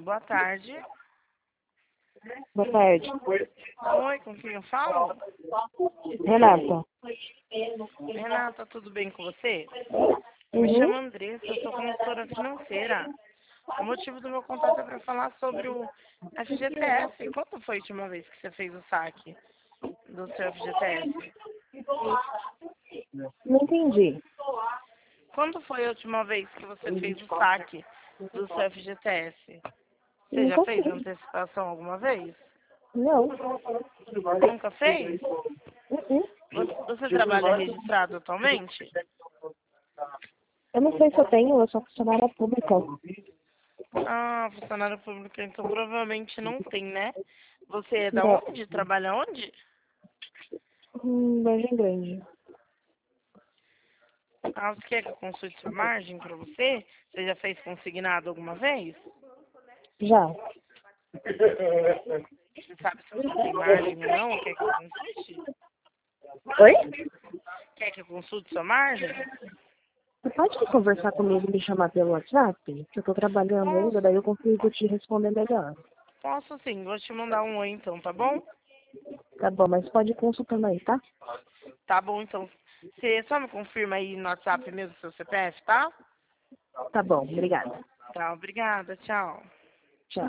boa tarde. Boa tarde. Oi, com quem eu falo? Renata. Renata, tudo bem com você? Eu me chamo Andressa, eu sou consultora financeira. O motivo do meu contato é para falar sobre o FGTS. Quando foi a última vez que você fez o saque do seu FGTS? Não entendi. Quando foi a última vez que você fez o saque do seu FGTS? Você já Nunca fez fiz. antecipação alguma vez? Não. Nunca fez? Uh-uh. Você trabalha registrado atualmente? Eu não sei se eu tenho, eu sou funcionária pública. Ah, funcionário público, então provavelmente não tem, né? Você é da Não. onde? Trabalha onde? Vargem Grande. Ah, você quer que eu consulte sua margem para você? Você já fez consignado alguma vez? Já. Você sabe se você tem margem ou não? Quer que eu consulte? Oi? Quer que eu consulte sua margem? Você pode conversar comigo e me chamar pelo WhatsApp? Que eu tô trabalhando ainda, daí eu consigo te responder melhor. Posso sim, vou te mandar um oi então, tá bom? Tá bom, mas pode ir consultando aí, tá? Tá bom, então. Você só me confirma aí no WhatsApp mesmo seu CPF, tá? Tá bom, obrigada. Tá, obrigada, tchau.